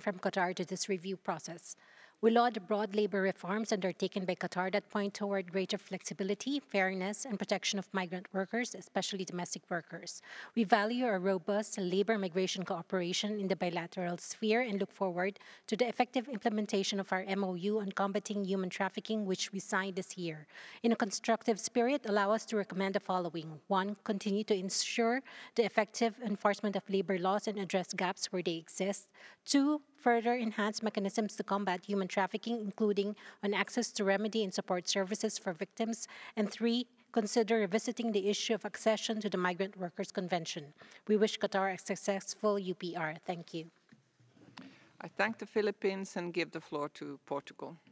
from Qatar to this review process. We laud the broad labor reforms undertaken by Qatar that point toward greater flexibility, fairness, and protection of migrant workers, especially domestic workers. We value a robust labor migration cooperation in the bilateral sphere and look forward to the effective implementation of our MOU on combating human trafficking, which we signed this year. In a constructive spirit, allow us to recommend the following. One, continue to ensure the effective enforcement of labor laws and address gaps where they exist. Two, further enhance mechanisms to combat human trafficking, including on access to remedy and support services for victims. And three, consider revisiting the issue of accession to the Migrant Workers Convention. We wish Qatar a successful UPR. Thank you. I thank the Philippines and give the floor to Portugal.